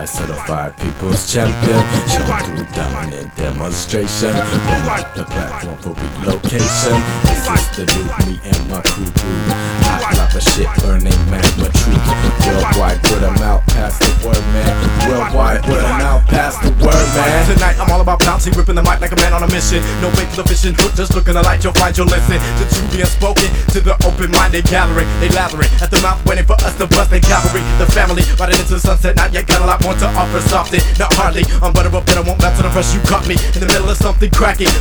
I certified people's champion, showing through dominant demonstration. Promote the platform for relocation. This is the new me and my crew. Hot lava shit, burning magma truth. Worldwide, put 'em out past the word, man. Worldwide, put 'em out past the word, man. Tonight I'm all about bouncing, whipping the mic like a man on a mission. No wait for the vision, just looking to light, you'll find you'll listen. The truth being spoken to the open-minded gathering. They lathering at the mouth, waiting for us to bust their cavalry. The family, riding into the sunset, not yet got a lot more to offer. Soften, not hardly, I'm better up than I won't mess to the rush. You caught me in the middle of something cracking.